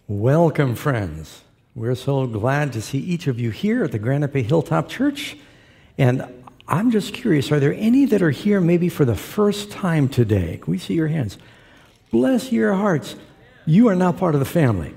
Welcome, friends. We're so glad to see each of you here at the Granite Bay Hilltop Church. And I'm just curious, are there any that are here maybe for the first time today? Can we see your hands? Bless your hearts. You are now part of the family.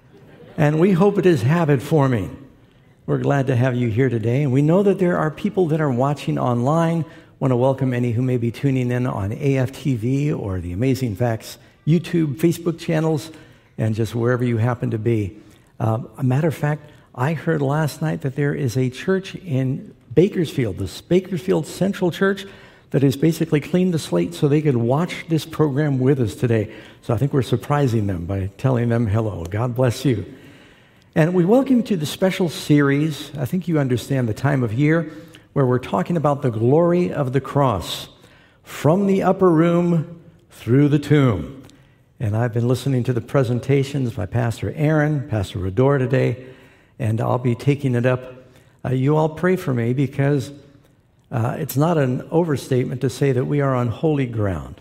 And we hope it is habit forming. We're glad to have you here today. And we know that there are people that are watching online. Want to welcome any who may be tuning in on AFTV or the Amazing Facts YouTube, Facebook channels, and just wherever you happen to be. A matter of fact, I heard last night that there is a church in Bakersfield, this Bakersfield Central Church, that has basically cleaned the slate so they could watch this program with us today. So I think we're surprising them by telling them hello. God bless you. And we welcome you to the special series. I think you understand the time of year where we're talking about the glory of the cross, from the upper room through the tomb. And I've been listening to the presentations by Pastor Aaron, Pastor Rodor today, and I'll be taking it up. You all pray for me because it's not an overstatement to say that we are on holy ground.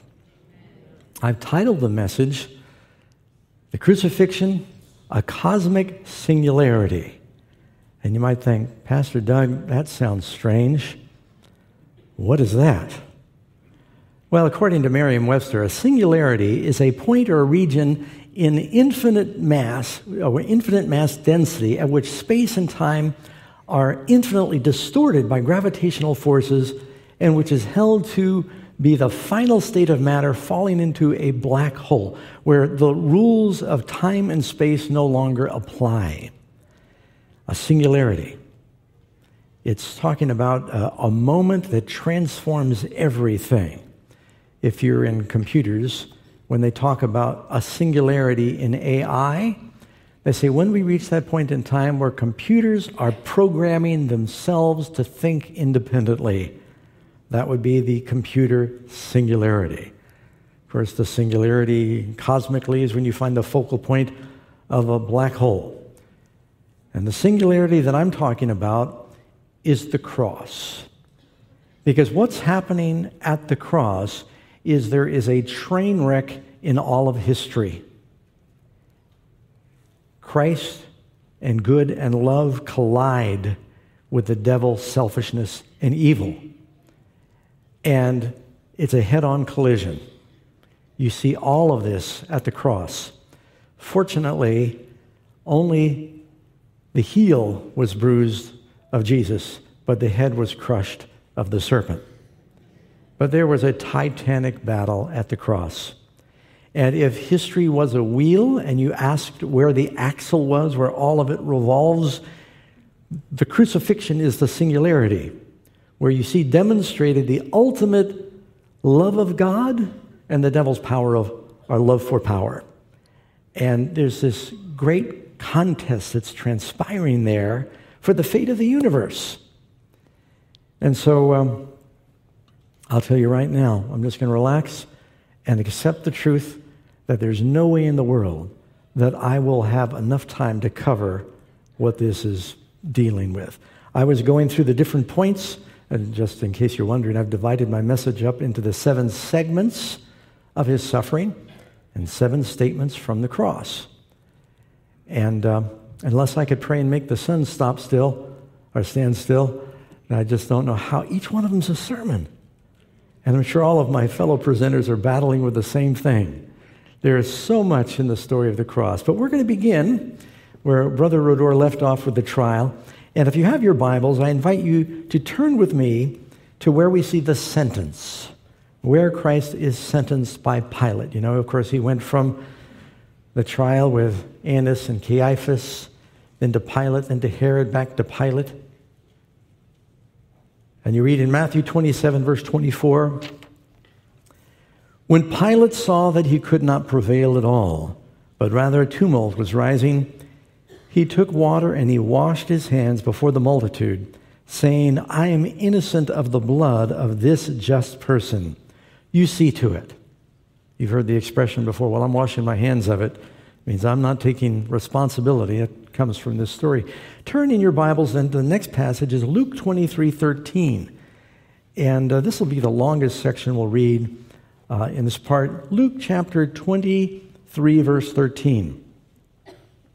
I've titled the message, The Crucifixion, a Cosmic Singularity. And you might think, Pastor Doug, that sounds strange. What is that? Well, according to Merriam-Webster, a singularity is a point or a region in infinite mass, or infinite mass density, at which space and time are infinitely distorted by gravitational forces, and which is held to be the final state of matter falling into a black hole, where the rules of time and space no longer apply. A singularity. It's talking about a moment that transforms everything. If you're in computers, when they talk about a singularity in AI, they say when we reach that point in time where computers are programming themselves to think independently, that would be the computer singularity. Of course, the singularity cosmically is when you find the focal point of a black hole. And the singularity that I'm talking about is the cross. Because what's happening at the cross is there is a train wreck in all of history. Christ and good and love collide with the devil's selfishness and evil. And it's a head-on collision. You see all of this at the cross. Fortunately, only the heel was bruised of Jesus, but the head was crushed of the serpent. But there was a titanic battle at the cross. And if history was a wheel and you asked where the axle was, where all of it revolves, the crucifixion is the singularity, where you see demonstrated the ultimate love of God and the devil's power of our love for power. And there's this great contest that's transpiring there for the fate of the universe. And so I'll tell you right now, I'm just going to relax and accept the truth that there's no way in the world that I will have enough time to cover what this is dealing with. I was going through the different points, and just in case you're wondering, I've divided my message up into the 7 segments of his suffering and 7 statements from the cross. And unless I could pray and make the sun stop still or stand still, I just don't know how. Each one of them is a sermon. And I'm sure all of my fellow presenters are battling with the same thing. There is so much in the story of the cross. But we're going to begin where Brother Rodor left off with the trial. And if you have your Bibles, I invite you to turn with me to where we see the sentence, where Christ is sentenced by Pilate. You know, of course, he went from the trial with Annas and Caiaphas, then to Pilate, then to Herod, back to Pilate. And you read in Matthew 27, verse 24, when Pilate saw that he could not prevail at all, but rather a tumult was rising, he took water and he washed his hands before the multitude, saying, I am innocent of the blood of this just person. You see to it. You've heard the expression before, well, I'm washing my hands of it. It means I'm not taking responsibility. It comes from this story. Turn in your Bibles then to the next passage is Luke 23:13. And this will be the longest section we'll read in this part. Luke chapter 23, verse 13.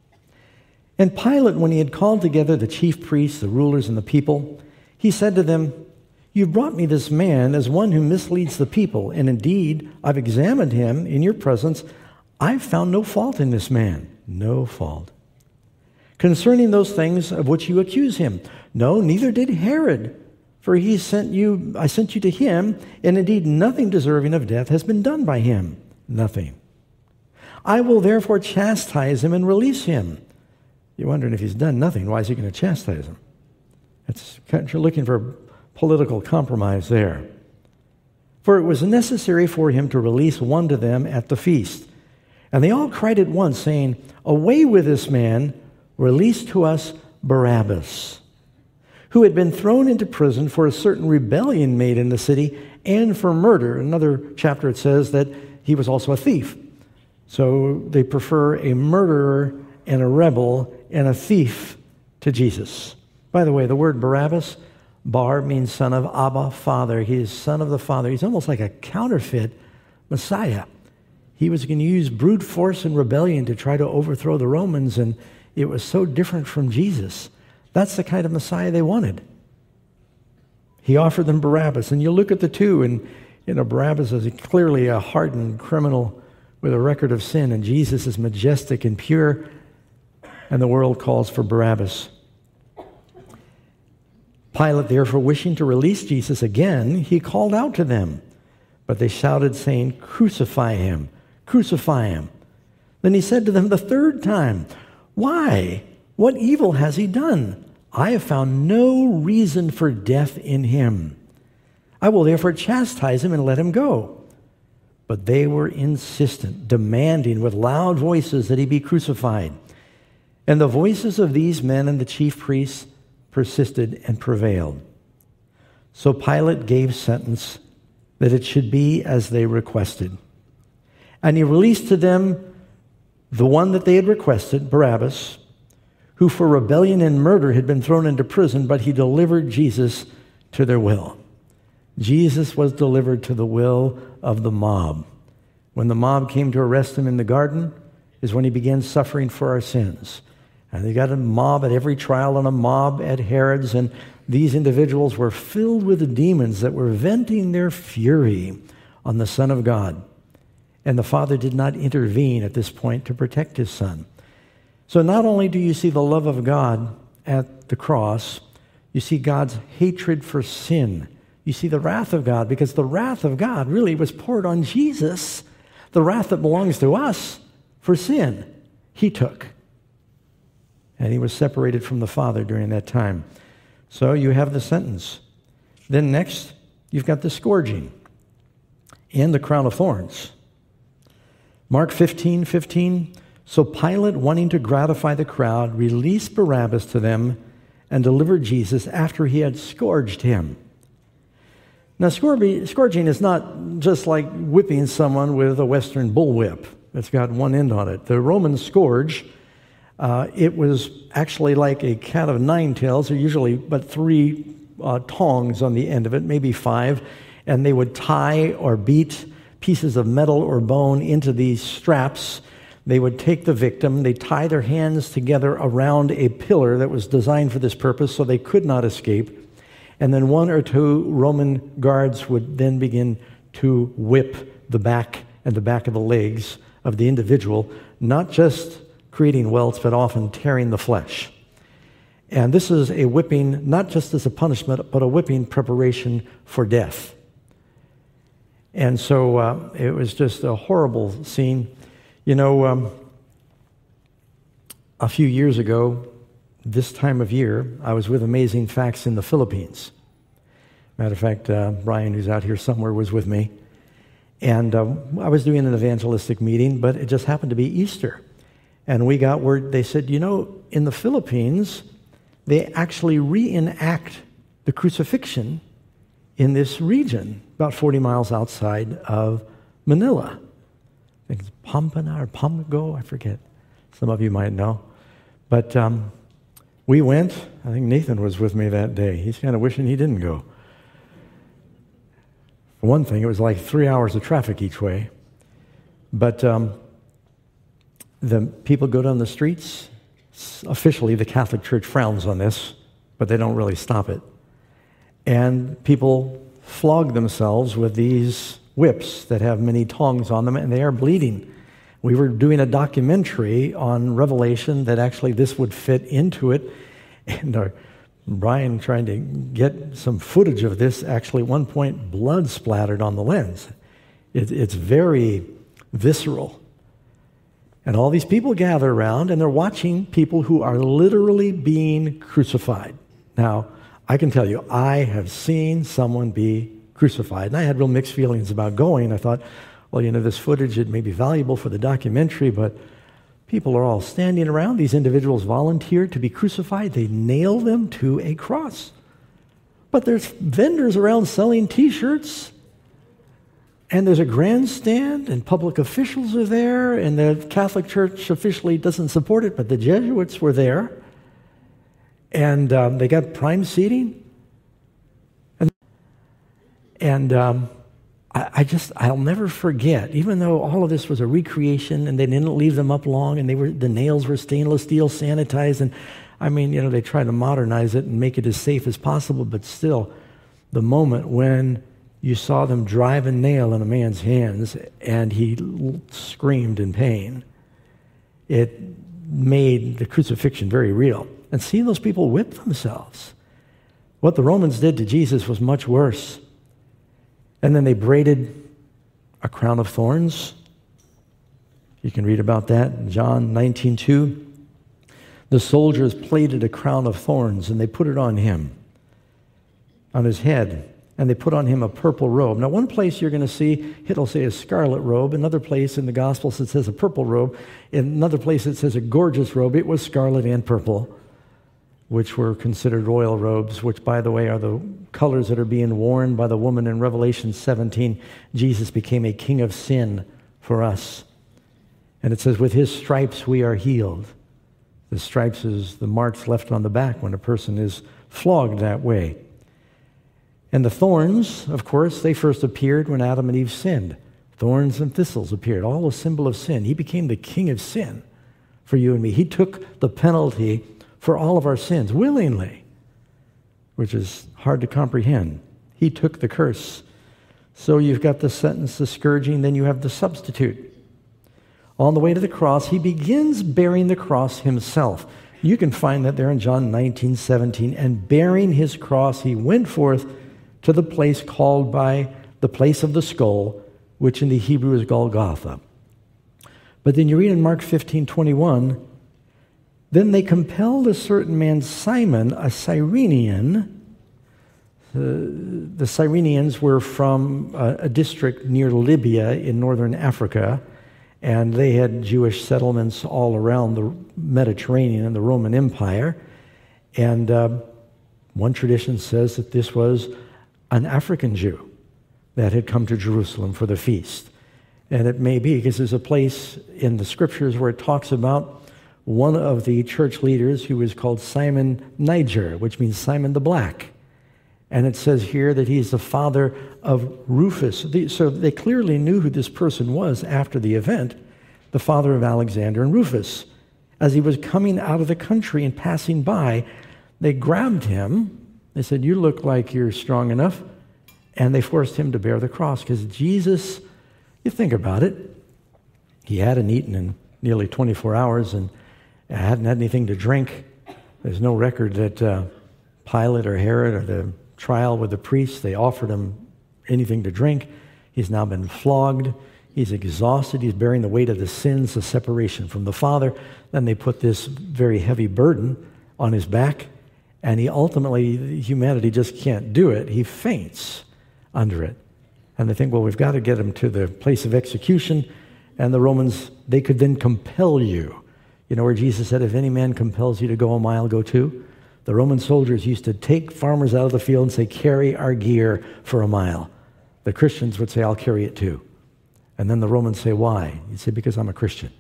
And Pilate, when he had called together the chief priests, the rulers, and the people, he said to them, "You brought me this man as one who misleads the people, and indeed I've examined him in your presence. I've found no fault in this man." No fault. "Concerning those things of which you accuse him. No, neither did Herod, for I sent you to him, and indeed nothing deserving of death has been done by him." Nothing. "I will therefore chastise him and release him." You're wondering, if he's done nothing, why is he going to chastise him? You're looking for political compromise there. "For it was necessary for him to release one to them at the feast. And they all cried at once, saying, 'Away with this man, release to us Barabbas, who had been thrown into prison for a certain rebellion made in the city and for murder.'" Another chapter it says that he was also a thief. So they prefer a murderer and a rebel and a thief to Jesus. By the way, the word Barabbas, Bar, means son of Abba, Father. He is son of the Father. He's almost like a counterfeit Messiah. He was going to use brute force and rebellion to try to overthrow the Romans, and it was so different from Jesus. That's the kind of Messiah they wanted. He offered them Barabbas, and you look at the two, and Barabbas is clearly a hardened criminal with a record of sin, and Jesus is majestic and pure, and the world calls for Barabbas. Pilate, therefore, wishing to release Jesus again, he called out to them, but they shouted, saying, "Crucify him, crucify him." Then he said to them the third time, "Why? What evil has he done? I have found no reason for death in him. I will therefore chastise him and let him go." But they were insistent, demanding with loud voices that he be crucified. And the voices of these men and the chief priests persisted and prevailed. So Pilate gave sentence that it should be as they requested. And he released to them the one that they had requested, Barabbas, who for rebellion and murder had been thrown into prison, but he delivered Jesus to their will. Jesus was delivered to the will of the mob. When the mob came to arrest him in the garden is when he began suffering for our sins. And they got a mob at every trial and a mob at Herod's, and these individuals were filled with the demons that were venting their fury on the Son of God. And the Father did not intervene at this point to protect his Son. So not only do you see the love of God at the cross, you see God's hatred for sin. You see the wrath of God, because the wrath of God really was poured on Jesus. The wrath that belongs to us for sin, he took. And he was separated from the Father during that time. So you have the sentence. Then next, you've got the scourging and the crown of thorns. Mark 15:15. So Pilate, wanting to gratify the crowd, released Barabbas to them and delivered Jesus after he had scourged him. Now, scourging is not just like whipping someone with a Western bullwhip. It's got one end on it. The Roman scourge, it was actually like a cat of nine tails. There usually but three tongs on the end of it, maybe five, and they would tie or beat pieces of metal or bone into these straps. They would take the victim, they tie their hands together around a pillar that was designed for this purpose so they could not escape. And then one or two Roman guards would then begin to whip the back and the back of the legs of the individual, not just creating welts, but often tearing the flesh. And this is a whipping, not just as a punishment, but a whipping preparation for death. And so it was just a horrible scene. You know, a few years ago, this time of year, I was with Amazing Facts in the Philippines. Matter of fact, Brian, who's out here somewhere, was with me. And I was doing an evangelistic meeting, but it just happened to be Easter. And we got word, they said, you know, in the Philippines, they actually reenact the crucifixion in this region, about 40 miles outside of Manila. I think it's Pampanga or Pamgo, I forget. Some of you might know. But we went. I think Nathan was with me that day. He's kind of wishing he didn't go. For one thing, it was like 3 hours of traffic each way. But the people go down the streets, Officially, the Catholic Church frowns on this, but they don't really stop it. And people flog themselves with these whips that have many tongs on them, and they are bleeding. We were doing a documentary on Revelation that actually this would fit into it, and Brian trying to get some footage of this, actually at one point blood splattered on the lens. It's very visceral. And all these people gather around, and they're watching people who are literally being crucified. Now, I can tell you, I have seen someone be crucified, and I had real mixed feelings about going. I thought, well, this footage, it may be valuable for the documentary, but people are all standing around. These individuals volunteered to be crucified. They nail them to a cross. But there's vendors around selling T-shirts, and there's a grandstand, and public officials are there, and the Catholic Church officially doesn't support it, but the Jesuits were there, and they got prime seating. And I'll never forget, even though all of this was a recreation and they didn't leave them up long and the nails were stainless steel sanitized, and they tried to modernize it and make it as safe as possible, but still, the moment when you saw them drive a nail in a man's hands and he screamed in pain, it made the crucifixion very real. And seeing those people whip themselves, what the Romans did to Jesus was much worse. And then they braided a crown of thorns. You can read about that in John 19:2. The soldiers plaited a crown of thorns, and they put it on him, on his head, and they put on him a purple robe. Now, one place you're going to see, it'll say a scarlet robe. Another place in the Gospels it says a purple robe. In another place it says a gorgeous robe. It was scarlet and purple, which were considered royal robes, which, by the way, are the colors that are being worn by the woman in Revelation 17. Jesus became a king of sin for us. And it says, with his stripes we are healed. The stripes is the marks left on the back when a person is flogged that way. And the thorns, of course, they first appeared when Adam and Eve sinned. Thorns and thistles appeared, all a symbol of sin. He became the king of sin for you and me. He took the penalty for all of our sins willingly, which is hard to comprehend. He took the curse. So you've got the sentence, the scourging, then you have the substitute. On the way to the cross, he begins bearing the cross himself. You can find that there in John 19:17. And bearing his cross, he went forth to the place called by the place of the skull, which in the Hebrew is Golgotha. But then you read in Mark 15:21, then they compelled a certain man, Simon, a Cyrenian. The Cyrenians were from a district near Libya in northern Africa, and they had Jewish settlements all around the Mediterranean and the Roman Empire. And one tradition says that this was an African Jew that had come to Jerusalem for the feast. And it may be because there's a place in the scriptures where it talks about one of the church leaders who is called Simon Niger, which means Simon the Black. And it says here that he's the father of Rufus. So they clearly knew who this person was after the event, the father of Alexander and Rufus. As he was coming out of the country and passing by, they grabbed him. They said, you look like you're strong enough. And they forced him to bear the cross because Jesus, you think about it, he hadn't eaten in nearly 24 hours and hadn't had anything to drink. There's no record that Pilate or Herod or the trial with the priests, they offered him anything to drink. He's now been flogged. He's exhausted. He's bearing the weight of the sins, the separation from the Father. Then they put this very heavy burden on his back, and he ultimately, humanity just can't do it. He faints under it. And they think, well, we've got to get him to the place of execution. And the Romans, they could then compel you. You know where Jesus said, if any man compels you to go a mile, go two? The Roman soldiers used to take farmers out of the field and say, carry our gear for a mile. The Christians would say, I'll carry it too. And then the Romans say, why? He'd say, because I'm a Christian.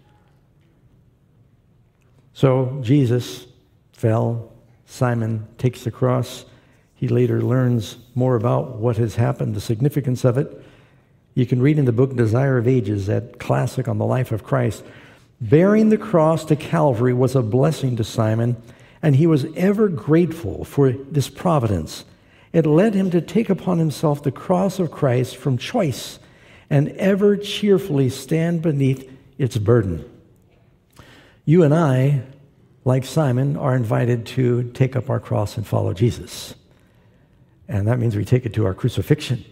So Jesus fell. Simon takes the cross. He later learns more about what has happened, the significance of it. You can read in the book Desire of Ages, that classic on the life of Christ, Bearing the cross to Calvary was a blessing to Simon, and he was ever grateful for this providence. It led him to take upon himself the cross of Christ from choice and ever cheerfully stand beneath its burden. You and I, like Simon, are invited to take up our cross and follow Jesus. And that means we take it to our crucifixion.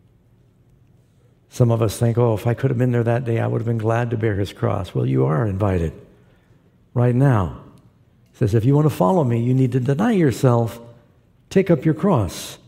Some of us think, oh, if I could have been there that day, I would have been glad to bear his cross. Well, you are invited right now. It says, if you want to follow me, you need to deny yourself, take up your cross.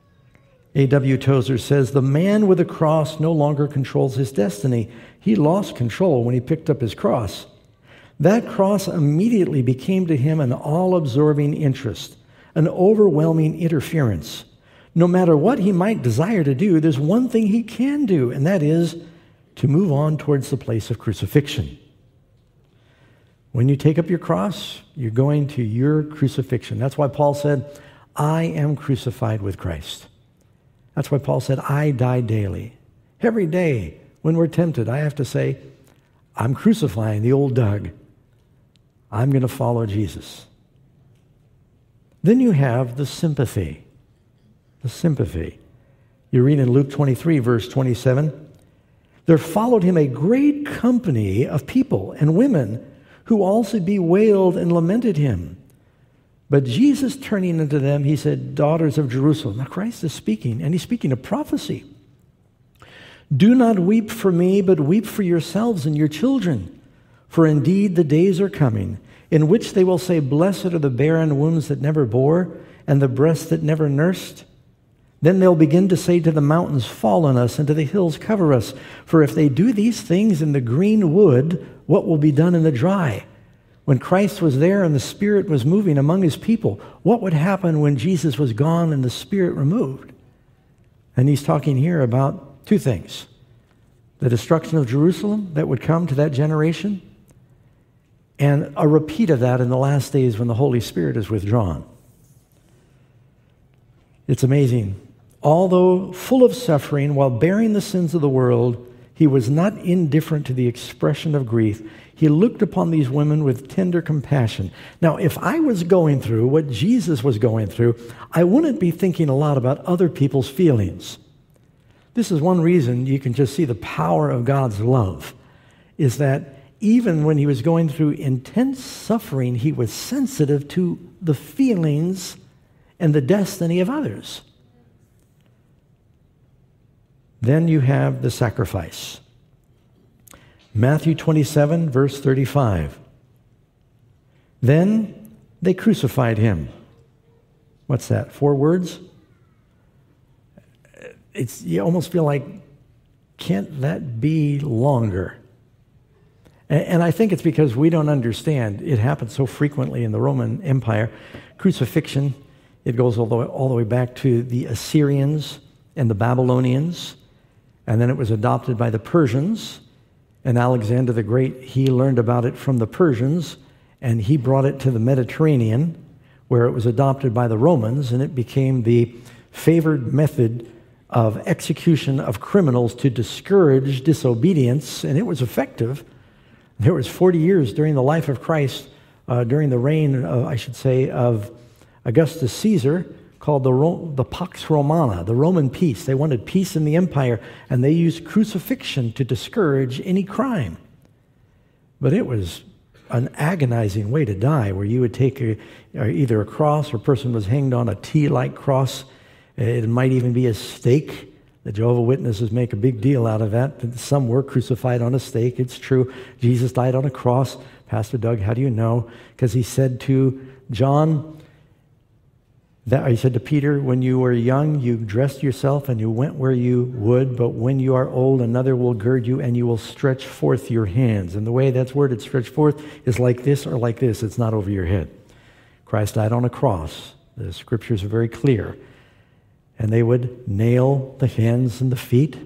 A.W. Tozer says, the man with a cross no longer controls his destiny. He lost control when he picked up his cross. That cross immediately became to him an all-absorbing interest, an overwhelming interference. No matter what he might desire to do, there's one thing he can do, and that is to move on towards the place of crucifixion. When you take up your cross, you're going to your crucifixion. That's why Paul said, I am crucified with Christ. That's why Paul said, I die daily. Every day when we're tempted, I have to say, I'm crucifying the old Doug. I'm going to follow Jesus. Then you have the sympathy. The sympathy. You read in Luke 23, verse 27, there followed him a great company of people and women who also bewailed and lamented him. But Jesus, turning unto them, he said, daughters of Jerusalem. Now Christ is speaking, and he's speaking a prophecy. Do not weep for me, but weep for yourselves and your children. For indeed the days are coming, in which they will say, blessed are the barren wombs that never bore, and the breasts that never nursed. Then they'll begin to say to the mountains, fall on us, and to the hills, cover us. For if they do these things in the green wood, what will be done in the dry? When Christ was there and the Spirit was moving among his people, what would happen when Jesus was gone and the Spirit removed? And he's talking here about two things. The destruction of Jerusalem that would come to that generation, and a repeat of that in the last days when the Holy Spirit is withdrawn. It's amazing. Although full of suffering while bearing the sins of the world, he was not indifferent to the expression of grief. He looked upon these women with tender compassion. Now, if I was going through what Jesus was going through, I wouldn't be thinking a lot about other people's feelings. This is one reason you can just see the power of God's love, is that even when he was going through intense suffering, he was sensitive to the feelings and the destiny of others. Then you have the sacrifice. Matthew 27, verse 35. Then they crucified him. What's that? 4 words? You almost feel like, can't that be longer? And I think it's because we don't understand. It happened so frequently in the Roman Empire. Crucifixion, it goes all the way back to the Assyrians and the Babylonians. And then it was adopted by the Persians. And Alexander the Great, he learned about it from the Persians, and he brought it to the Mediterranean, where it was adopted by the Romans, and it became the favored method of execution of criminals to discourage disobedience, and it was effective. There was 40 years during the life of Christ, during the reign, of Augustus Caesar, called the Pax Romana, the Roman peace. They wanted peace in the empire, and they used crucifixion to discourage any crime. But it was an agonizing way to die, where you would take either a cross, or a person was hanged on a T-like cross. It might even be a stake. The Jehovah's Witnesses make a big deal out of that. Some were crucified on a stake. It's true. Jesus died on a cross. Pastor Doug, how do you know? Because he said to John, he said to Peter, when you were young, you dressed yourself and you went where you would, but when you are old, another will gird you and you will stretch forth your hands. And the way that's worded, stretch forth, is like this or like this. It's not over your head. Christ died on a cross. The scriptures are very clear. And they would nail the hands and the feet.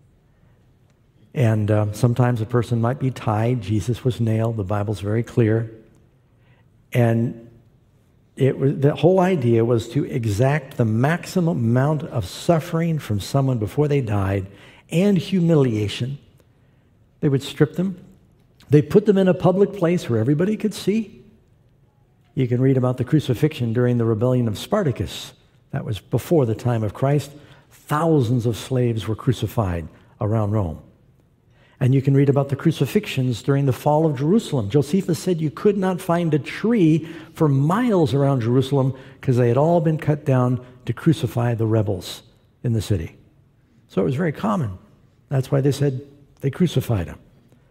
And sometimes a person might be tied. Jesus was nailed. The Bible's very clear. And the whole idea was to exact the maximum amount of suffering from someone before they died, and humiliation. They would strip them They put them in a public place where everybody could see. You can read about the crucifixion during the rebellion of Spartacus. That was before the time of Christ. Thousands of slaves were crucified around Rome. And you can read about the crucifixions during the fall of Jerusalem. Josephus said you could not find a tree for miles around Jerusalem because they had all been cut down to crucify the rebels in the city. So it was very common. That's why they said they crucified him.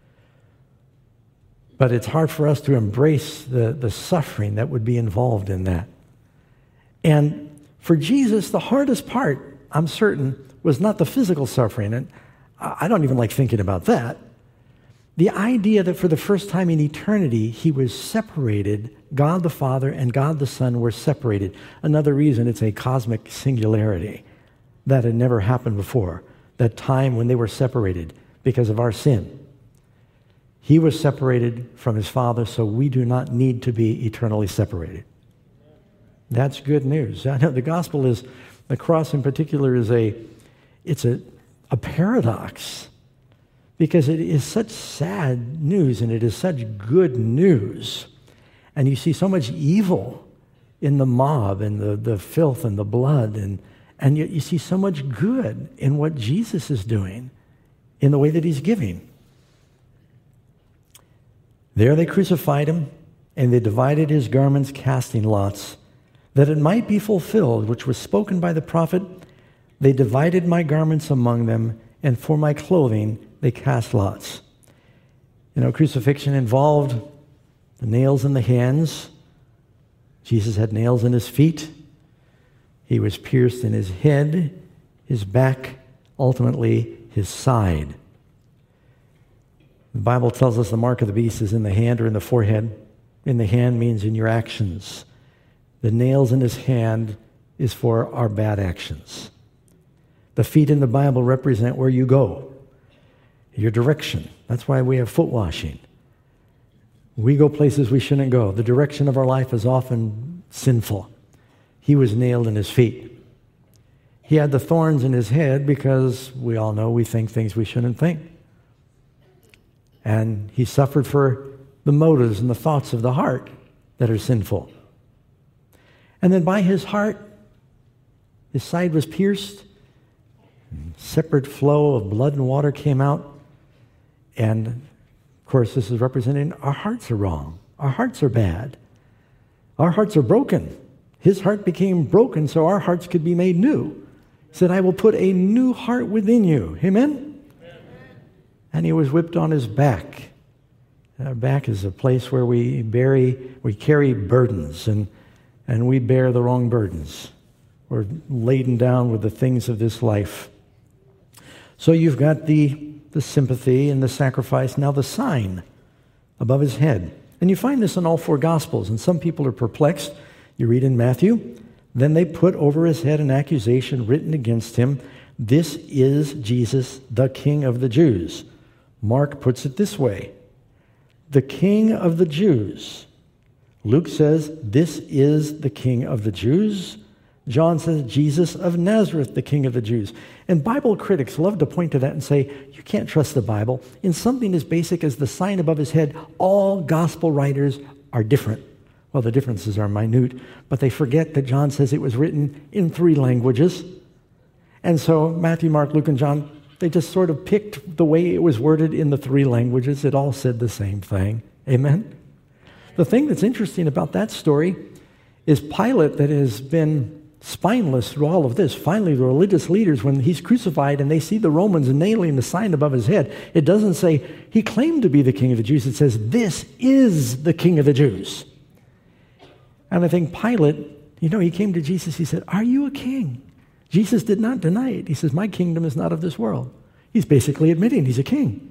But it's hard for us to embrace the suffering that would be involved in that. And for Jesus, the hardest part, I'm certain, was not the physical suffering. And I don't even like thinking about that. The idea that for the first time in eternity, he was separated, God the Father and God the Son were separated. Another reason it's a cosmic singularity. That had never happened before. That time when they were separated because of our sin. He was separated from his Father, so we do not need to be eternally separated. That's good news. I know the gospel is, the cross in particular is a paradox, because it is such sad news and it is such good news. And you see so much evil in the mob and the filth and the blood, and yet you see so much good in what Jesus is doing in the way that he's giving. There they crucified him, and they divided his garments, casting lots, that it might be fulfilled, which was spoken by the prophet, they divided my garments among them, and for my clothing they cast lots. You know, crucifixion involved the nails in the hands. Jesus had nails in his feet. He was pierced in his head, his back, ultimately his side. The Bible tells us the mark of the beast is in the hand or in the forehead. In the hand means in your actions. The nails in his hand is for our bad actions. The feet in the Bible represent where you go, your direction. That's why we have foot washing. We go places we shouldn't go. The direction of our life is often sinful. He was nailed in his feet. He had the thorns in his head because we all know we think things we shouldn't think. And he suffered for the motives and the thoughts of the heart that are sinful. And then by his heart, his side was pierced. Separate flow of blood and water came out. And, of course, this is representing our hearts are wrong. Our hearts are bad. Our hearts are broken. His heart became broken so our hearts could be made new. He said, I will put a new heart within you. Amen? And he was whipped on his back. Our back is a place where we carry burdens, and we bear the wrong burdens. We're laden down with the things of this life. So you've got the sympathy and the sacrifice, now the sign above his head. And you find this in all four Gospels, and some people are perplexed. You read in Matthew, then they put over his head an accusation written against him. This is Jesus, the King of the Jews. Mark puts it this way, the King of the Jews. Luke says, this is the King of the Jews. John says, Jesus of Nazareth, the King of the Jews. And Bible critics love to point to that and say, you can't trust the Bible. In something as basic as the sign above his head, all gospel writers are different. Well, the differences are minute, but they forget that John says it was written in 3 languages. And so Matthew, Mark, Luke, and John, they just sort of picked the way it was worded in the 3 languages. It all said the same thing. Amen? The thing that's interesting about that story is Pilate, that has been spineless through all of this. Finally, the religious leaders, when he's crucified and they see the Romans nailing the sign above his head, it doesn't say he claimed to be the King of the Jews. It says, this is the King of the Jews. And I think Pilate, he came to Jesus. He said, are you a king? Jesus did not deny it. He says, my kingdom is not of this world. He's basically admitting he's a king.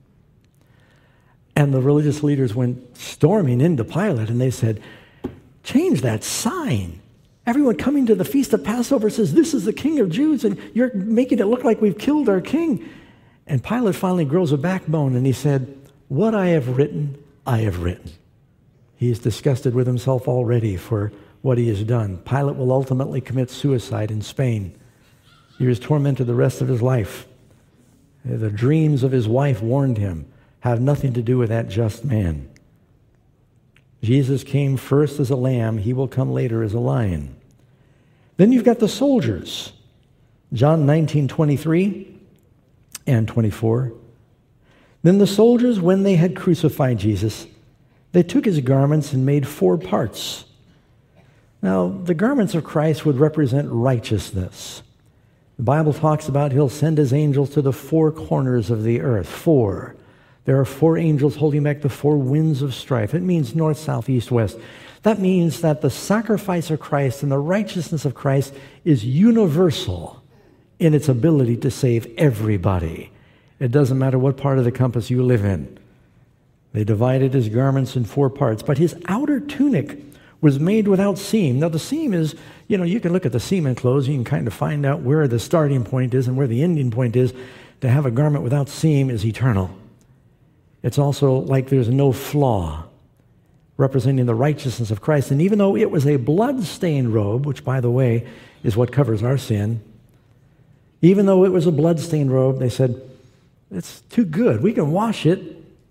And the religious leaders went storming into Pilate, and they said, change that sign. Everyone coming to the feast of Passover says, this is the King of Jews, and you're making it look like we've killed our king. And Pilate finally grows a backbone, and he said, what I have written, I have written. He is disgusted with himself already for what he has done. Pilate will ultimately commit suicide in Spain. He was tormented the rest of his life. The dreams of his wife warned him. have nothing to do with that just man. Jesus came first as a lamb. He will come later as a lion. Then you've got the soldiers. John 19:23 and 24. Then the soldiers, when they had crucified Jesus, they took his garments and made 4 parts. Now, the garments of Christ would represent righteousness. The Bible talks about he'll send his angels to the 4 corners of the earth. 4. There are 4 angels holding back the 4 winds of strife. It means north, south, east, west. That means that the sacrifice of Christ and the righteousness of Christ is universal in its ability to save everybody. It doesn't matter what part of the compass you live in. They divided his garments in 4 parts, but his outer tunic was made without seam. Now the seam is, you can look at the seam in clothes, you can kind of find out where the starting point is and where the ending point is. To have a garment without seam is eternal. It's also like there's no flaw, representing the righteousness of Christ. And even though it was a blood-stained robe, which, by the way, is what covers our sin, even though it was a blood-stained robe, they said, it's too good. We can wash it.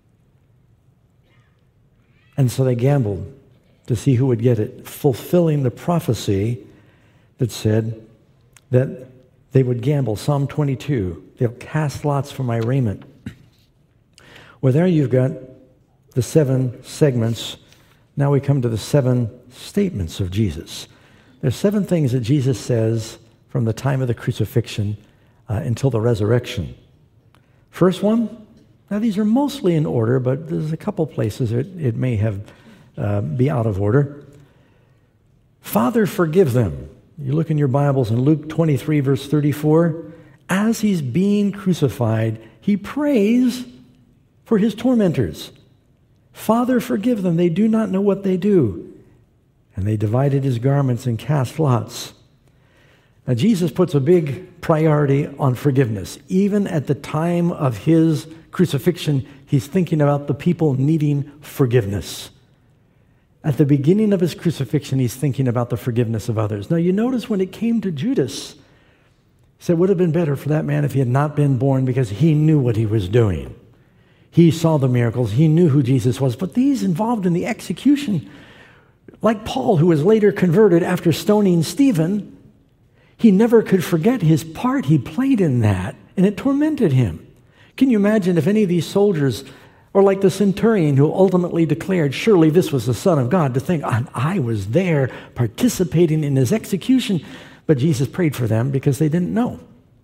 And so they gambled to see who would get it, fulfilling the prophecy that said that they would gamble. Psalm 22, they'll cast lots for my raiment. Well, there you've got the 7 segments. Now we come to the 7 statements of Jesus. There's 7 things that Jesus says from the time of the crucifixion until the resurrection. First one, now these are mostly in order, but there's a couple places it may have be out of order. Father, forgive them. You look in your Bibles in Luke 23, verse 34. As he's being crucified, he prays for his tormentors. Father, forgive them. They do not know what they do. And they divided his garments and cast lots. Now, Jesus puts a big priority on forgiveness. Even at the time of his crucifixion, he's thinking about the people needing forgiveness. At the beginning of his crucifixion, he's thinking about the forgiveness of others. Now, you notice when it came to Judas, he said it would have been better for that man if he had not been born, because he knew what he was doing. He saw the miracles. He knew who Jesus was. But these involved in the execution, like Paul, who was later converted after stoning Stephen, he never could forget his part he played in that, and it tormented him. Can you imagine if any of these soldiers, or like the centurion who ultimately declared, surely this was the Son of God, to think, I was there participating in his execution, but Jesus prayed for them because they didn't know.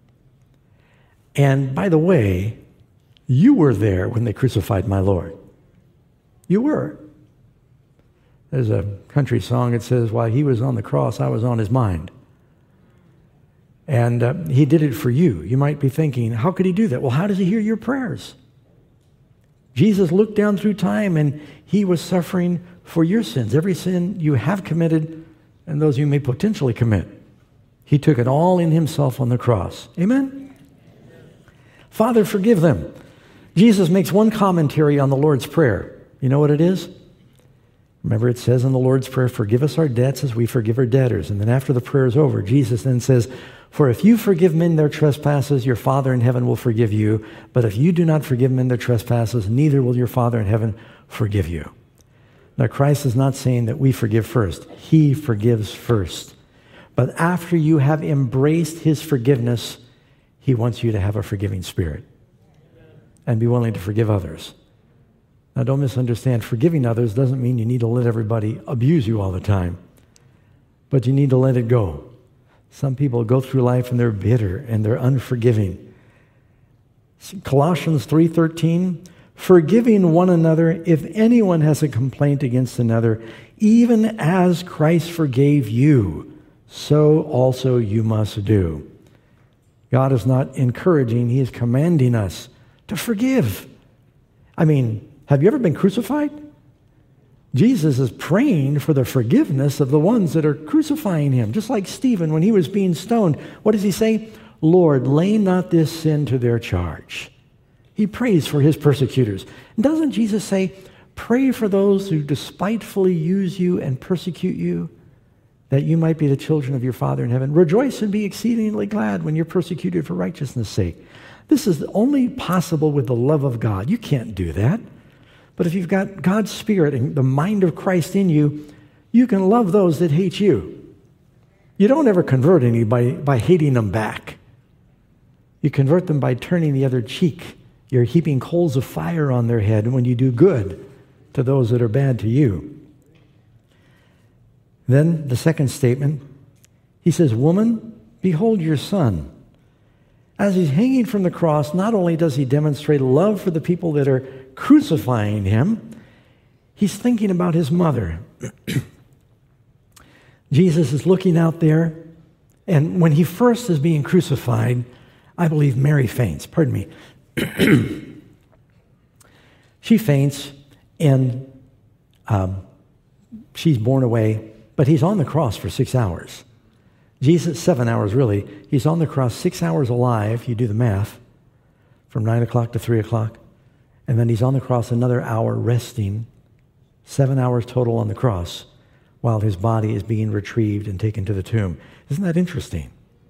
And by the way, you were there when they crucified my Lord. You were. There's a country song that says, while he was on the cross, I was on his mind. And he did it for you. You might be thinking, how could he do that? Well, how does he hear your prayers? Jesus looked down through time and he was suffering for your sins. Every sin you have committed and those you may potentially commit. He took it all in himself on the cross. Amen? Father, forgive them. Jesus makes one commentary on the Lord's Prayer. You know what it is? Remember, it says in the Lord's Prayer, forgive us our debts as we forgive our debtors. And then after the prayer is over, Jesus then says, for if you forgive men their trespasses, your Father in heaven will forgive you. But if you do not forgive men their trespasses, neither will your Father in heaven forgive you. Now, Christ is not saying that we forgive first. He forgives first. But after you have embraced his forgiveness, he wants you to have a forgiving spirit and be willing to forgive others. Now, don't misunderstand. Forgiving others doesn't mean you need to let everybody abuse you all the time, but you need to let it go. Some people go through life and they're bitter and they're unforgiving. Colossians 3:13, forgiving one another if anyone has a complaint against another, even as Christ forgave you, so also you must do. God is not encouraging, he is commanding us to forgive. I mean, have you ever been crucified? Jesus is praying for the forgiveness of the ones that are crucifying him. Just like Stephen, when he was being stoned, what does he say? Lord, lay not this sin to their charge. He prays for his persecutors. And doesn't Jesus say, pray for those who despitefully use you and persecute you, that you might be the children of your Father in heaven? Rejoice and be exceedingly glad when you're persecuted for righteousness' sake. This is only possible with the love of God. You can't do that. But if you've got God's Spirit and the mind of Christ in you, you can love those that hate you. You don't ever convert anybody by hating them back. You convert them by turning the other cheek. You're heaping coals of fire on their head when you do good to those that are bad to you. Then the second statement, he says, "Woman, behold your son." As he's hanging from the cross, not only does he demonstrate love for the people that are crucifying him, he's thinking about his mother. Jesus is looking out there, and when he first is being crucified, I believe Mary faints. Pardon me. She faints, and she's borne away, but he's on the cross for 6 hours. Jesus, 7 hours really. He's on the cross 6 hours alive, you do the math, from 9 o'clock to 3 o'clock. And then he's on the cross another hour resting, 7 hours total on the cross, while his body is being retrieved and taken to the tomb. Isn't that interesting?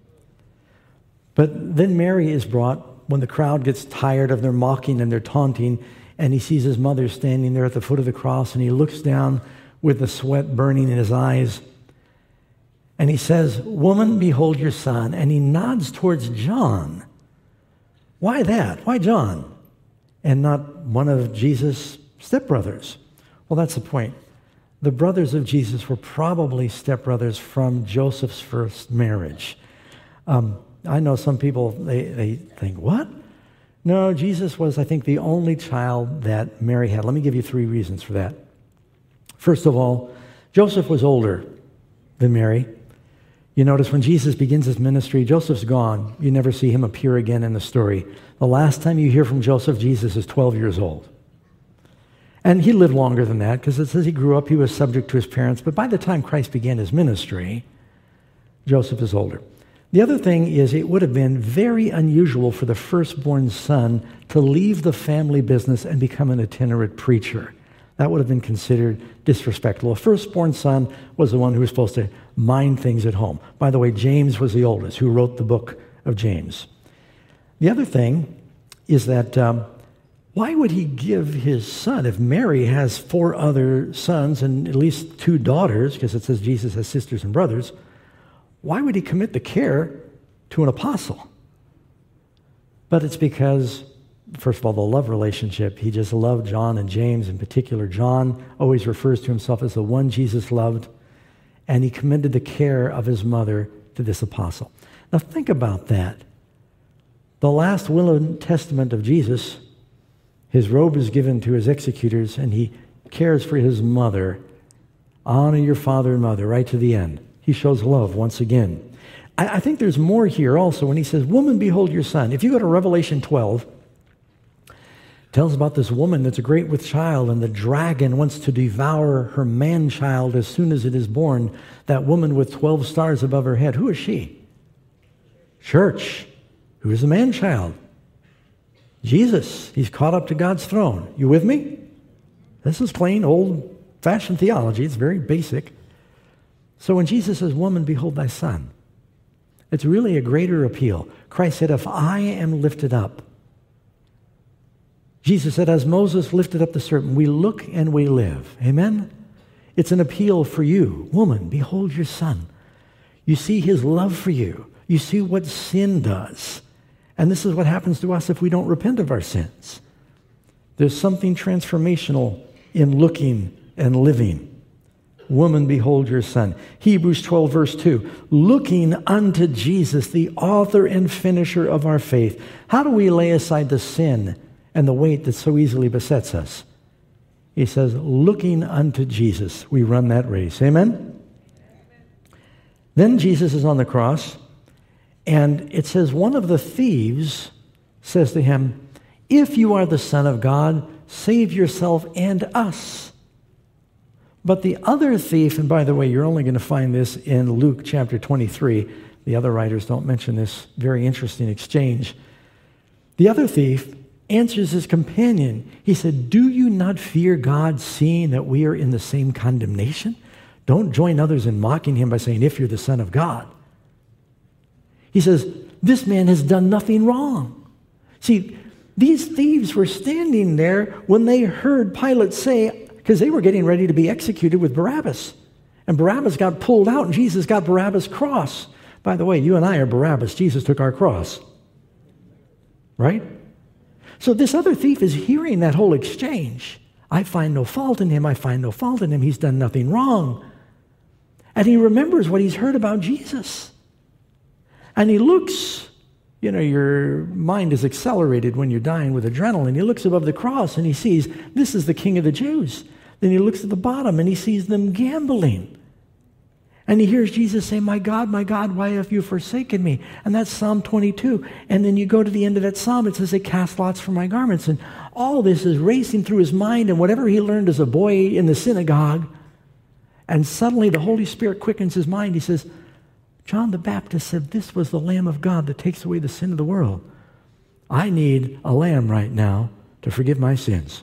But then Mary is brought when the crowd gets tired of their mocking and their taunting, and he sees his mother standing there at the foot of the cross, and he looks down with the sweat burning in his eyes, and he says, "Woman, behold your son." And he nods towards John. Why that? Why John? And not one of Jesus' stepbrothers? Well, that's the point. The brothers of Jesus were probably stepbrothers from Joseph's first marriage. I know some people, they think, what? No, Jesus was, I think, the only child that Mary had. Let me give you 3 reasons for that. First of all, Joseph was older than Mary. You notice when Jesus begins his ministry, Joseph's gone. You never see him appear again in the story. The last time you hear from Joseph, Jesus is 12 years old. And he lived longer than that because it says he grew up, he was subject to his parents. But by the time Christ began his ministry, Joseph is older. The other thing is it would have been very unusual for the firstborn son to leave the family business and become an itinerant preacher. That would have been considered disrespectful. A firstborn son was the one who was supposed to mind things at home. By the way, James was the oldest, who wrote the book of James. The other thing is that why would he give his son, if Mary has 4 other sons and at least 2 daughters, because it says Jesus has sisters and brothers, why would he commit the care to an apostle? But it's because, first of all, the love relationship. He just loved John and James in particular. John always refers to himself as the one Jesus loved, and he commended the care of his mother to this apostle. Now think about that. The last will and testament of Jesus, his robe is given to his executors, and he cares for his mother. Honor your father and mother, right to the end. He shows love once again. I think there's more here also when he says, "Woman, behold your son." If you go to Revelation 12, it tells about this woman that's great with child, and the dragon wants to devour her man-child as soon as it is born. That woman with 12 stars above her head, who is she? Church. Who is the man-child? Jesus. He's caught up to God's throne. You with me? This is plain old-fashioned theology. It's very basic. So when Jesus says, "Woman, behold thy son," it's really a greater appeal. Christ said, "If I am lifted up," Jesus said, "As Moses lifted up the serpent, we look and we live." Amen? It's an appeal for you. Woman, behold your son. You see his love for you. You see what sin does. And this is what happens to us if we don't repent of our sins. There's something transformational in looking and living. Woman, behold your son. Hebrews 12, verse 2. Looking unto Jesus, the author and finisher of our faith. How do we lay aside the sin and the weight that so easily besets us? He says, looking unto Jesus, we run that race. Amen? Then Jesus is on the cross, and it says, one of the thieves says to him, "If you are the Son of God, save yourself and us." But the other thief, and by the way, you're only going to find this in Luke chapter 23. The other writers don't mention this very interesting exchange. The other thief answers his companion. He said, "Do you not fear God, seeing that we are in the same condemnation?" Don't join others in mocking him by saying, "If you're the Son of God." He says, "This man has done nothing wrong. See, these thieves were standing there when they heard Pilate say, because they were getting ready to be executed with Barabbas. And Barabbas got pulled out, and Jesus got Barabbas' cross. By the way, you and I are Barabbas. Jesus took our cross. Right? So this other thief is hearing that whole exchange. I find no fault in him. I find no fault in him. He's done nothing wrong. And he remembers what he's heard about Jesus. And he looks, your mind is accelerated when you're dying with adrenaline. He looks above the cross and he sees, this is the King of the Jews. Then he looks at the bottom and he sees them gambling. And he hears Jesus say, my God, why have you forsaken me? And that's Psalm 22. And then you go to the end of that psalm, it says, they cast lots for my garments. And all this is racing through his mind and whatever he learned as a boy in the synagogue. And suddenly the Holy Spirit quickens his mind. He says, John the Baptist said this was the Lamb of God that takes away the sin of the world. I need a lamb right now to forgive my sins.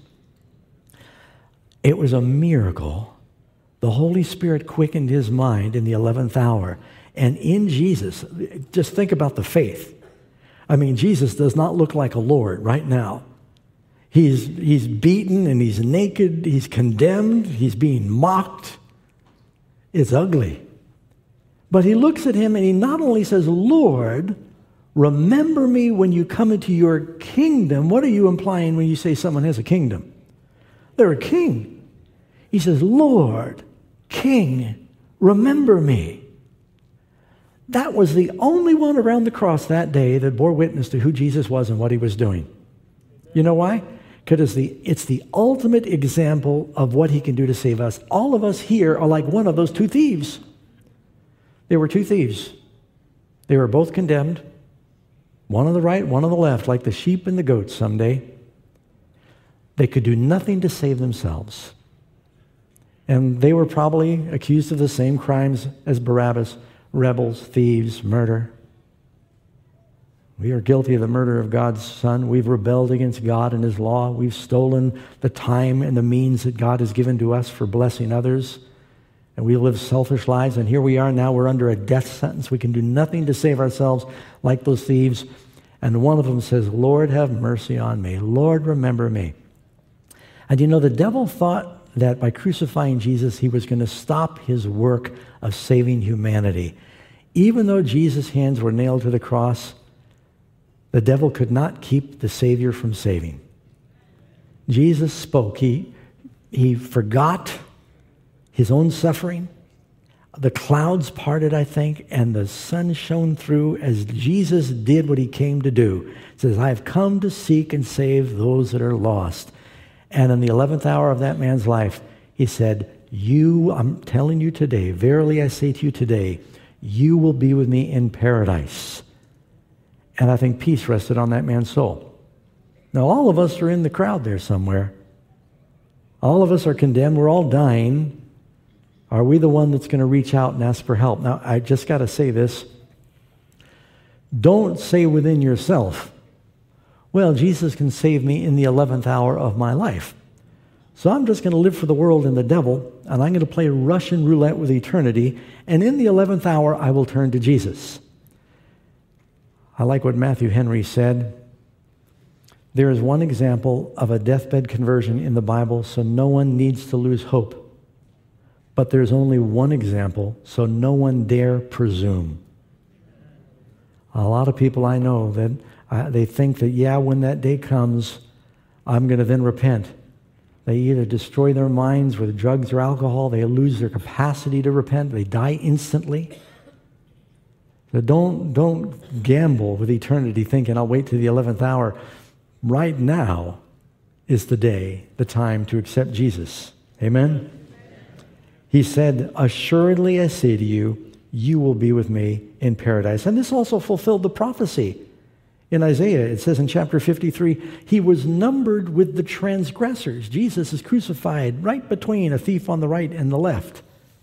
It was a miracle. The Holy Spirit quickened his mind in the 11th hour. And in Jesus, just think about the faith. I mean, Jesus does not look like a Lord right now. He's beaten and he's naked. He's condemned. He's being mocked. It's ugly. But he looks at him and he not only says, Lord, remember me when you come into your kingdom. What are you implying when you say someone has a kingdom? They're a king. He says, Lord, King, remember me. That was the only one around the cross that day that bore witness to who Jesus was and what he was doing. You know why? Because it's the ultimate example of what he can do to save us. All of us here are like one of those two thieves. There were two thieves. They were both condemned. One on the right, one on the left, like the sheep and the goats someday. They could do nothing to save themselves. And they were probably accused of the same crimes as Barabbas, rebels, thieves, murder. We are guilty of the murder of God's Son. We've rebelled against God and his law. We've stolen the time and the means that God has given to us for blessing others. And we live selfish lives. And here we are now. We're under a death sentence. We can do nothing to save ourselves like those thieves. And one of them says, Lord, have mercy on me. Lord, remember me. And the devil thought that by crucifying Jesus, he was going to stop his work of saving humanity. Even though Jesus' hands were nailed to the cross, the devil could not keep the Savior from saving. Jesus spoke. He forgot his own suffering. The clouds parted, I think, and the sun shone through as Jesus did what he came to do. It says, I have come to seek and save those that are lost. And in the 11th hour of that man's life, he said, I'm telling you today, verily I say to you today, you will be with me in paradise. And I think peace rested on that man's soul. Now, all of us are in the crowd there somewhere. All of us are condemned. We're all dying. Are we the one that's going to reach out and ask for help? Now, I just got to say this. Don't say within yourself, well, Jesus can save me in the 11th hour of my life. So I'm just going to live for the world and the devil, and I'm going to play Russian roulette with eternity, and in the 11th hour, I will turn to Jesus. I like what Matthew Henry said. There is one example of a deathbed conversion in the Bible, so no one needs to lose hope. But there's only one example, so no one dare presume. A lot of people I know that they think that, when that day comes, I'm going to then repent. They either destroy their minds with drugs or alcohol, they lose their capacity to repent, they die instantly. So don't gamble with eternity thinking, I'll wait till the 11th hour. Right now is the day, the time to accept Jesus. Amen? He said, assuredly I say to you, you will be with me in paradise. And this also fulfilled the prophecy. In Isaiah, it says in chapter 53, he was numbered with the transgressors. Jesus is crucified right between a thief on the right and the left.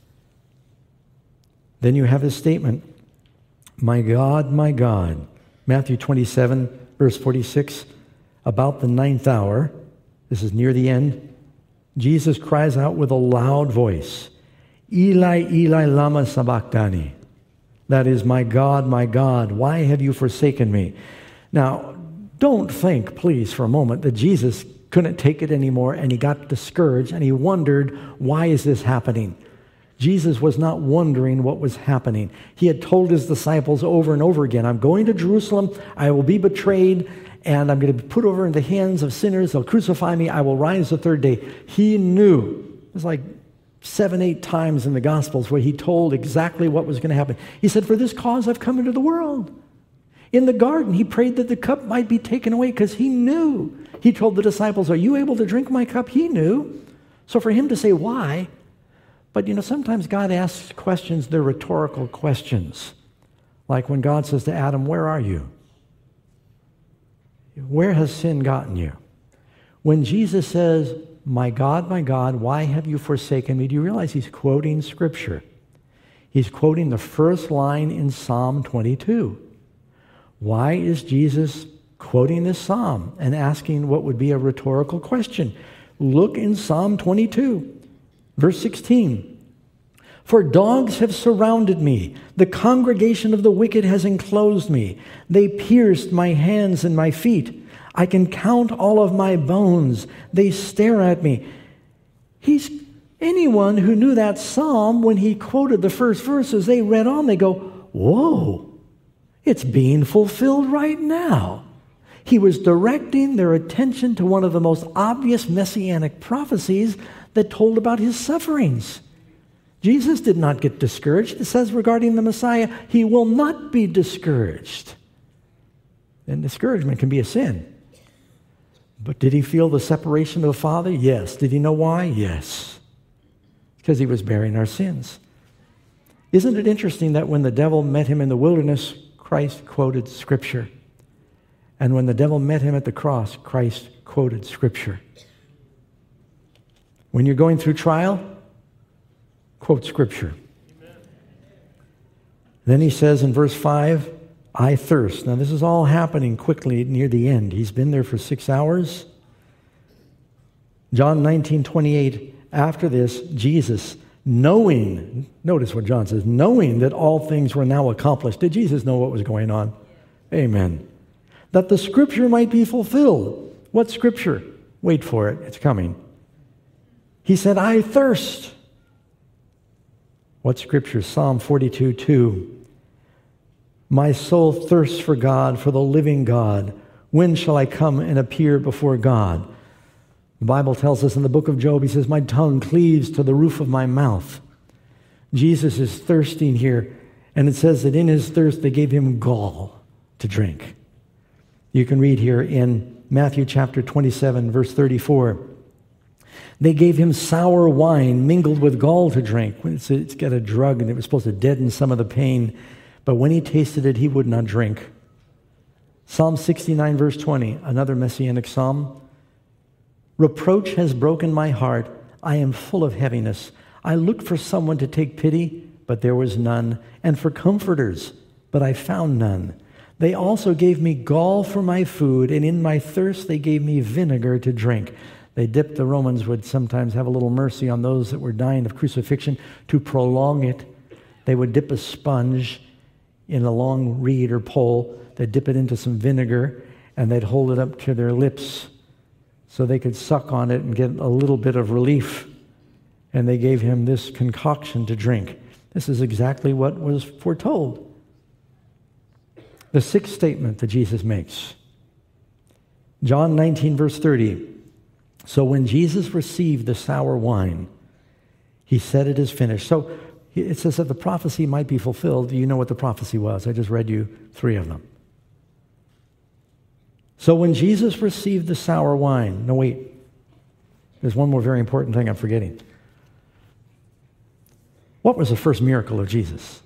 Then you have his statement, my God, Matthew 27, verse 46, about the 9th hour, this is near the end, Jesus cries out with a loud voice, Eli, Eli, lama sabachthani. That is, my God, why have you forsaken me? Now, don't think, please, for a moment that Jesus couldn't take it anymore and he got discouraged and he wondered, why is this happening? Jesus was not wondering what was happening. He had told his disciples over and over again, I'm going to Jerusalem, I will be betrayed, and I'm going to be put over in the hands of sinners. They'll crucify me. I will rise the third day. He knew. It was like 7, 8 times in the Gospels where he told exactly what was going to happen. He said, for this cause I've come into the world. In the garden, he prayed that the cup might be taken away because he knew. He told the disciples, are you able to drink my cup? He knew. So for him to say why, but sometimes God asks questions, they're rhetorical questions. Like when God says to Adam, where are you? Where has sin gotten you? When Jesus says, my God, why have you forsaken me? Do you realize he's quoting Scripture? He's quoting the first line in Psalm 22. Why is Jesus quoting this psalm and asking what would be a rhetorical question? Look in Psalm 22, verse 16. For dogs have surrounded me. The congregation of the wicked has enclosed me. They pierced my hands and my feet. I can count all of my bones. They stare at me. Anyone who knew that psalm, when he quoted the first verses, they read on, they go, whoa, it's being fulfilled right now. He was directing their attention to one of the most obvious messianic prophecies that told about his sufferings. Jesus did not get discouraged. It says regarding the Messiah, he will not be discouraged. And discouragement can be a sin. But did he feel the separation of the Father? Yes. Did he know why? Yes. Because he was bearing our sins. Isn't it interesting that when the devil met him in the wilderness, Christ quoted Scripture? And when the devil met him at the cross, Christ quoted Scripture. When you're going through trial, quote Scripture. Amen. Then he says in verse 5, I thirst. Now this is all happening quickly near the end. He's been there for 6 hours. John 19:28, after this, Jesus, knowing, notice what John says, knowing that all things were now accomplished. Did Jesus know what was going on? Amen. That the Scripture might be fulfilled. What Scripture? Wait for it. It's coming. He said, I thirst. What Scripture? Psalm 42:2. My soul thirsts for God, for the living God. When shall I come and appear before God? The Bible tells us in the book of Job, he says, my tongue cleaves to the roof of my mouth. Jesus is thirsting here, and it says that in his thirst they gave him gall to drink. You can read here in Matthew chapter 27, verse 34. They gave him sour wine mingled with gall to drink. It's got a drug, and it was supposed to deaden some of the pain. But when he tasted it, he would not drink. Psalm 69, verse 20, another messianic psalm. Reproach has broken my heart. I am full of heaviness. I looked for someone to take pity, but there was none, and for comforters, but I found none. They also gave me gall for my food, and in my thirst they gave me vinegar to drink. The Romans would sometimes have a little mercy on those that were dying of crucifixion to prolong it. They would dip a sponge in a long reed or pole. They'd dip it into some vinegar, and they'd hold it up to their lips so they could suck on it and get a little bit of relief. And they gave him this concoction to drink. This is exactly what was foretold. The sixth statement that Jesus makes. John 19, verse 30. So when Jesus received the sour wine, he said, it is finished. So it says that the prophecy might be fulfilled. Do you know what the prophecy was? I just read you 3 of them. So when Jesus received the sour wine, no wait, there's one more very important thing I'm forgetting. What was the first miracle of Jesus?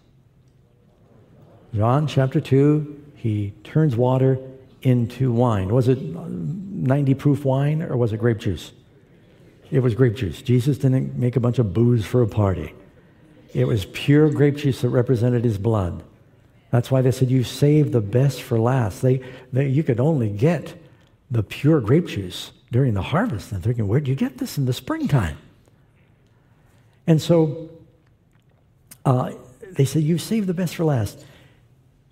John chapter 2, he turns water into wine. Was it 90 proof wine or was it grape juice? It was grape juice. Jesus didn't make a bunch of booze for a party. It was pure grape juice that represented his blood. That's why they said, you saved the best for last. You could only get the pure grape juice during the harvest. And thinking, where do you get this in the springtime? And so they said, you saved the best for last.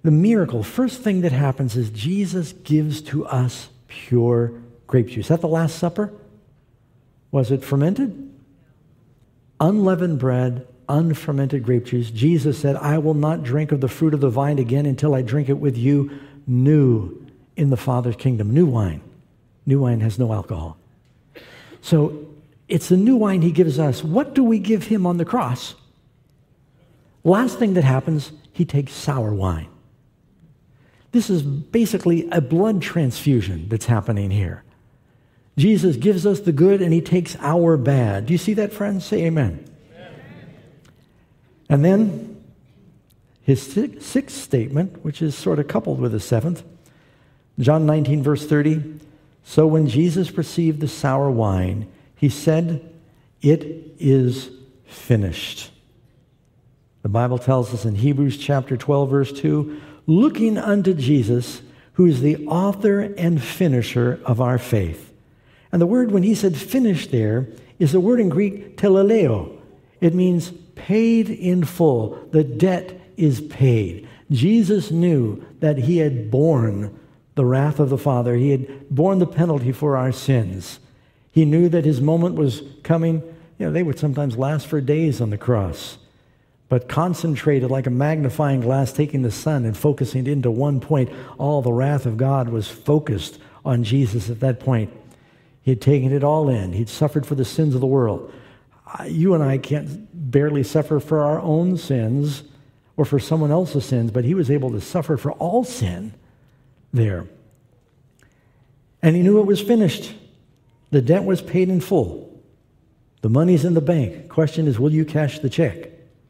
The miracle, first thing that happens is Jesus gives to us pure grape juice. At the Last Supper, was it fermented? Unleavened bread, unfermented grape juice. Jesus said, I will not drink of the fruit of the vine again until I drink it with you new in the Father's kingdom. New wine. New wine has no alcohol. So it's the new wine he gives us. What do we give him on the cross? Last thing that happens, he takes sour wine. This is basically a blood transfusion that's happening here. Jesus gives us the good and he takes our bad. Do you see that, friends? Say amen. Amen. And then his sixth statement, which is sort of coupled with the seventh, John 19, verse 30. So when Jesus perceived the sour wine, he said, it is finished. The Bible tells us in Hebrews chapter 12, verse 2, looking unto Jesus, who is the author and finisher of our faith. And the word, when he said finished there, is the word in Greek, teleleo. It means paid in full. The debt is paid. Jesus knew that he had borne the wrath of the Father. He had borne the penalty for our sins. He knew that his moment was coming. They would sometimes last for days on the cross. But concentrated like a magnifying glass, taking the sun and focusing it into one point, all the wrath of God was focused on Jesus at that point. He had taken it all in. He'd suffered for the sins of the world. You and I can't barely suffer for our own sins or for someone else's sins, but he was able to suffer for all sin there. And he knew it was finished. The debt was paid in full. The money's in the bank. Question is, will you cash the check?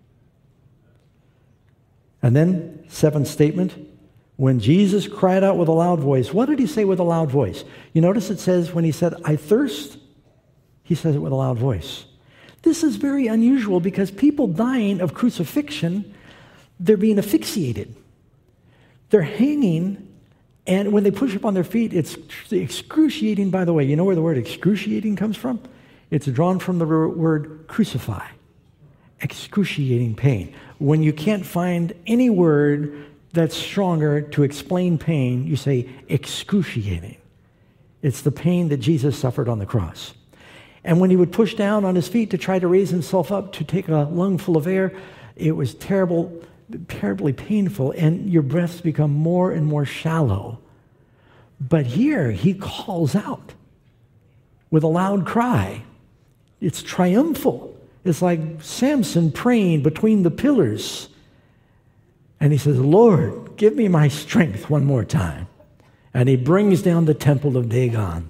And then, seventh statement, when Jesus cried out with a loud voice, what did he say with a loud voice? You notice it says when he said, I thirst, he says it with a loud voice. This is very unusual because people dying of crucifixion, they're being asphyxiated. They're hanging, and when they push up on their feet, it's excruciating, by the way. You know where the word excruciating comes from? It's drawn from the word crucify. Excruciating pain. When you can't find any word that's stronger to explain pain, you say excruciating. It's the pain that Jesus suffered on the cross. And when he would push down on his feet to try to raise himself up to take a lungful of air, it was terribly painful, and your breaths become more and more shallow. But here, he calls out with a loud cry. It's triumphal. It's like Samson praying between the pillars. And he says, Lord, give me my strength one more time. And he brings down the temple of Dagon.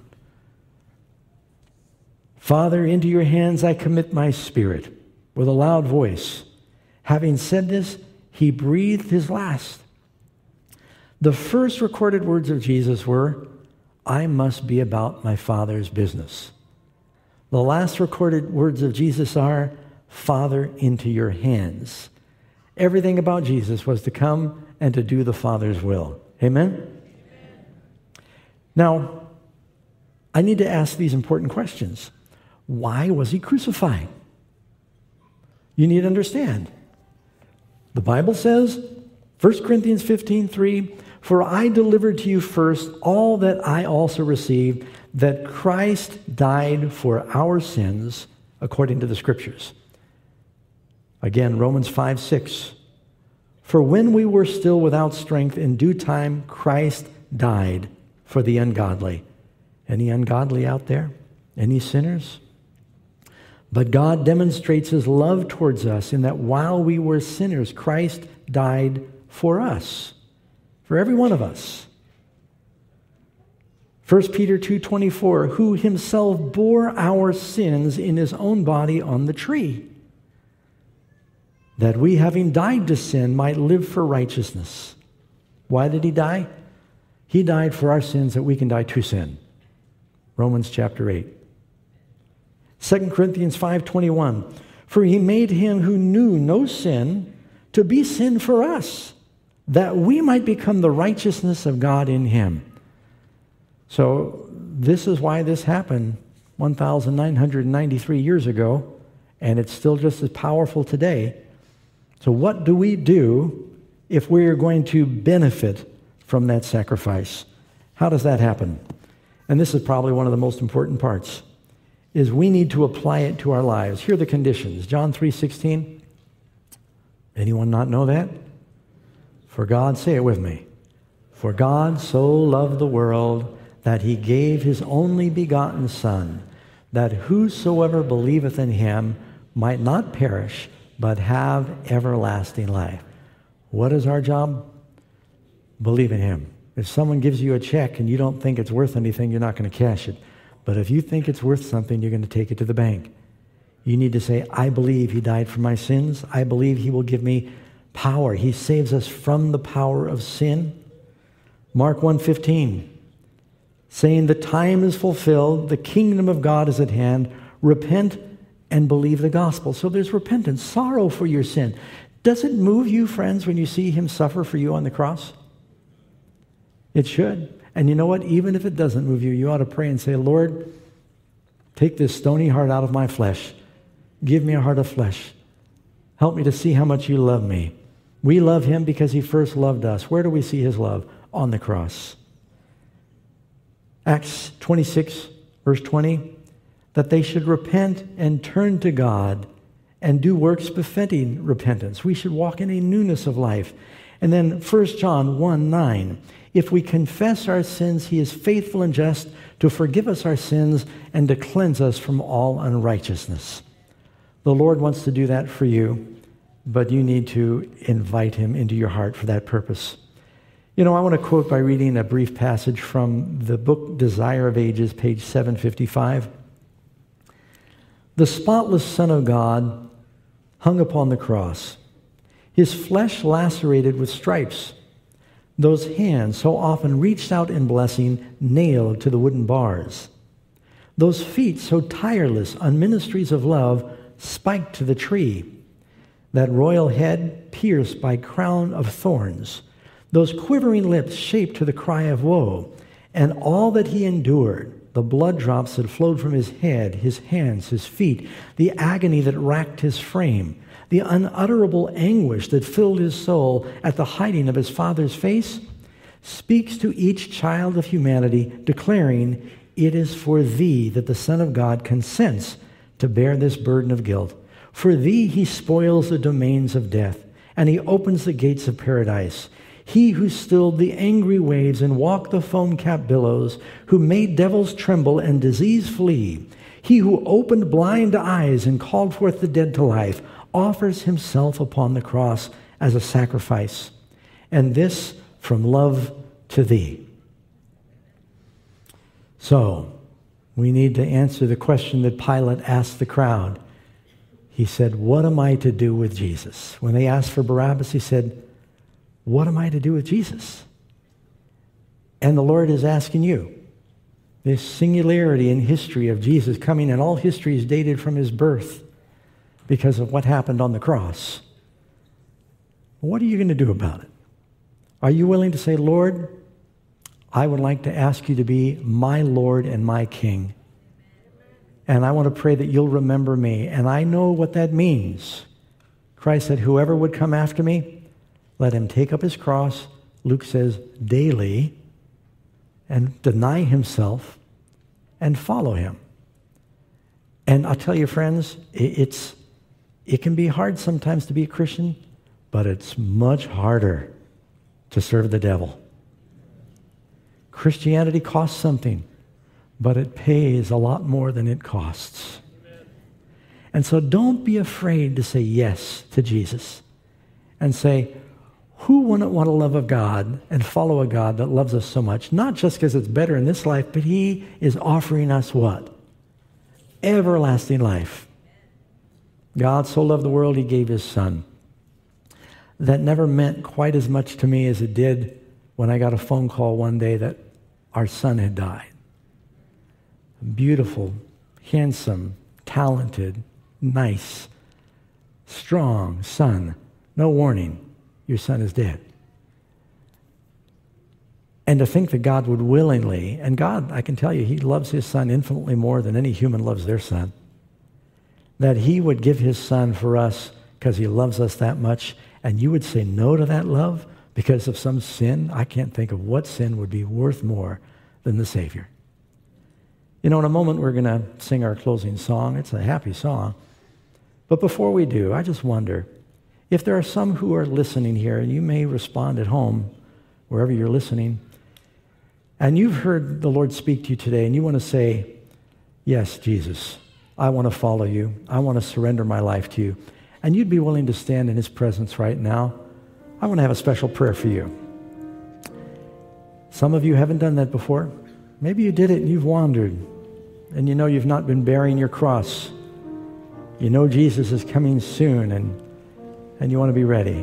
Father, into your hands I commit my spirit. With a loud voice. Having said this, he breathed his last. The first recorded words of Jesus were, I must be about my Father's business. The last recorded words of Jesus are, Father, into your hands. Everything about Jesus was to come and to do the Father's will. Amen? Amen? Now, I need to ask these important questions. Why was he crucified? You need to understand. The Bible says, 1 Corinthians 15:3, for I delivered to you first all that I also received, that Christ died for our sins according to the Scriptures. Again, Romans 5:6. For when we were still without strength, in due time Christ died for the ungodly. Any ungodly out there? Any sinners? But God demonstrates his love towards us in that while we were sinners, Christ died for us, for every one of us. 1 Peter 2:24, who himself bore our sins in his own body on the tree, that we, having died to sin, might live for righteousness. Why did he die? He died for our sins that we can die to sin. Romans chapter 8. 2 Corinthians 5:21, for he made him who knew no sin to be sin for us, that we might become the righteousness of God in him. So this is why this happened 1,993 years ago, and it's still just as powerful today. So what do we do if we're going to benefit from that sacrifice. How does that happen? And this is probably one of the most important parts, is we need to apply it to our lives. Here are the conditions. John 3:16. Anyone not know that? For God, say it with me. For God so loved the world that he gave his only begotten Son, that whosoever believeth in him might not perish, but have everlasting life. What is our job? Believe in him. If someone gives you a check and you don't think it's worth anything, you're not going to cash it. But if you think it's worth something, you're going to take it to the bank. You need to say, I believe he died for my sins. I believe he will give me power. He saves us from the power of sin. Mark 1:15, saying the time is fulfilled, the kingdom of God is at hand. Repent and believe the gospel. So there's repentance, sorrow for your sin. Does it move you, friends, when you see him suffer for you on the cross? It should. And you know what? Even if it doesn't move you, you ought to pray and say, Lord, take this stony heart out of my flesh. Give me a heart of flesh. Help me to see how much you love me. We love him because he first loved us. Where do we see his love? On the cross. Acts 26, verse 20, that they should repent and turn to God and do works befitting repentance. We should walk in a newness of life. And then 1 John 1:9, if we confess our sins, he is faithful and just to forgive us our sins and to cleanse us from all unrighteousness. The Lord wants to do that for you, but you need to invite him into your heart for that purpose. You know, I want to quote by reading a brief passage from the book Desire of Ages, page 755. The spotless Son of God hung upon the cross, his flesh lacerated with stripes, those hands so often reached out in blessing, nailed to the wooden bars, those feet so tireless on ministries of love, spiked to the tree, that royal head pierced by crown of thorns, those quivering lips shaped to the cry of woe, and all that he endured, the blood drops that flowed from his head, his hands, his feet, the agony that racked his frame, the unutterable anguish that filled his soul at the hiding of his Father's face, speaks to each child of humanity, declaring, it is for thee that the Son of God consents to bear this burden of guilt. For thee he spoils the domains of death, and he opens the gates of paradise. He who stilled the angry waves and walked the foam-capped billows, who made devils tremble and disease flee, he who opened blind eyes and called forth the dead to life, offers himself upon the cross as a sacrifice, and this from love to thee. So, we need to answer the question that Pilate asked the crowd. He said, what am I to do with Jesus? When they asked for Barabbas, he said, what am I to do with Jesus? And the Lord is asking you. This singularity in history of Jesus coming, and all history is dated from his birth because of what happened on the cross. What are you going to do about it? Are you willing to say, Lord, I would like to ask you to be my Lord and my King. And I want to pray that you'll remember me. And I know what that means. Christ said, whoever would come after me, let him take up his cross, Luke says, daily, and deny himself and follow him. And I'll tell you, friends, it can be hard sometimes to be a Christian, but it's much harder to serve the devil. Christianity costs something, but it pays a lot more than it costs. And so don't be afraid to say yes to Jesus and say, who wouldn't want to love a God and follow a God that loves us so much? Not just because it's better in this life, but he is offering us what? Everlasting life. God so loved the world, he gave his Son. That never meant quite as much to me as it did when I got a phone call one day that our son had died. Beautiful, handsome, talented, nice, strong son. No warning, your son is dead. And to think that God would willingly, and God, I can tell you, he loves his son infinitely more than any human loves their son, that he would give his son for us because he loves us that much, and you would say no to that love because of some sin, I can't think of what sin would be worth more than the Savior. You know, in a moment we're going to sing our closing song. It's a happy song. But before we do, I just wonder if there are some who are listening here, and you may respond at home, wherever you're listening, and you've heard the Lord speak to you today, and you want to say, yes, Jesus, I want to follow you. I want to surrender my life to you. And you'd be willing to stand in his presence right now. I want to have a special prayer for you. Some of you haven't done that before. Maybe you did it and you've wandered, and you know you've not been bearing your cross. You know Jesus is coming soon, and you want to be ready.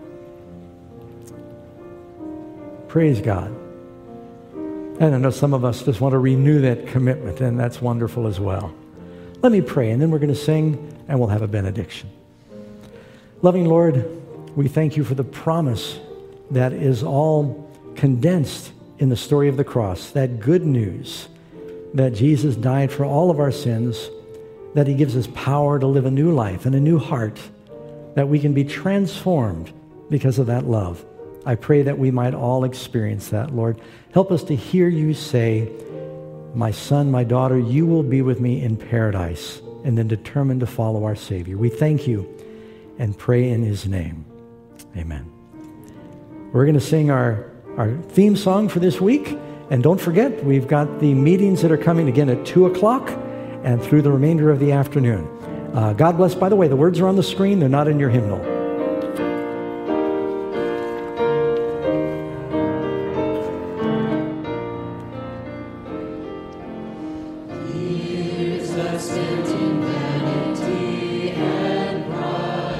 Praise God. And I know some of us just want to renew that commitment, and that's wonderful as well. Let me pray, and then we're going to sing, and we'll have a benediction. Loving Lord, we thank you for the promise that is all condensed in the story of the cross, that good news that Jesus died for all of our sins, that he gives us power to live a new life and a new heart, that we can be transformed because of that love. I pray that we might all experience that, Lord. Help us to hear you say, my son, my daughter, you will be with me in paradise, and then determined to follow our Savior. We thank you and pray in his name. Amen. We're going to sing our theme song for this week. And don't forget, we've got the meetings that are coming again at 2 o'clock and through the remainder of the afternoon. God bless. By the way, the words are on the screen. They're not in your hymnal.